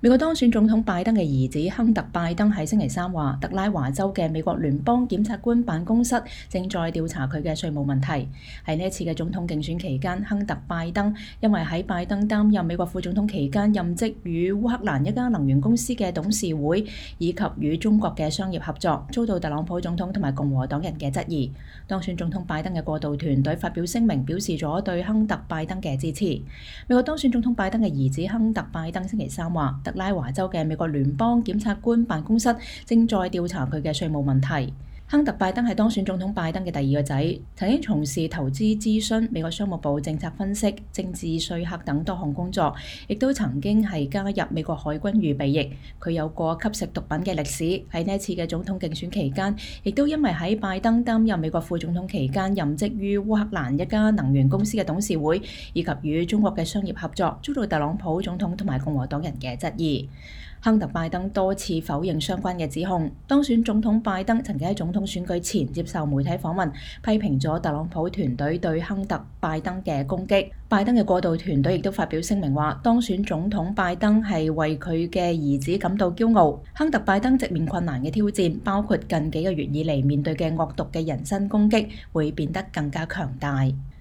美國當選總統拜登嘅兒子亨特·拜登喺星期三話，特拉華州嘅美國聯邦檢察官辦公室正在調查佢嘅稅務問題。喺呢一次嘅總統競選期間，亨特·拜登因為喺拜登擔任美國副總統期間任職與烏克蘭一家能源公司嘅董事會，以及與中國嘅商業合作，遭到特朗普總統同埋共和黨人嘅質疑。當選總統拜登嘅過渡團隊發表聲明，表示咗對亨特·拜登嘅支持。美國當選總統拜登嘅兒子亨特·拜登星期三話，特拉華州嘅美國聯邦檢察官辦公室正在調查佢嘅稅務問題。亨特·拜登係當選總統拜登嘅第二個仔，曾經從事投資諮詢、美國商務部政策分析、政治稅客等多項工作，亦都曾經係加入美國海軍預備役。佢有過吸食毒品嘅歷史。喺呢一次嘅總統競選期間，亦都因為喺拜登擔任美國副總統期間任職於烏克蘭一家能源公司嘅董事會，以及與中國嘅商業合作，遭到特朗普總統同埋共和黨人嘅質疑。亨特·拜登多次否認相關嘅指控。當選總統拜登曾經喺總統選舉前接受媒體訪問，批評咗特朗普團隊對亨特·拜登嘅攻擊。拜登嘅過渡團隊亦都發表聲明話，當選總統拜登係為佢嘅兒子感到驕傲。亨特·拜登直面困難嘅挑戰，包括近幾個月以嚟面對嘅惡毒嘅人身攻擊，會變得更加強大。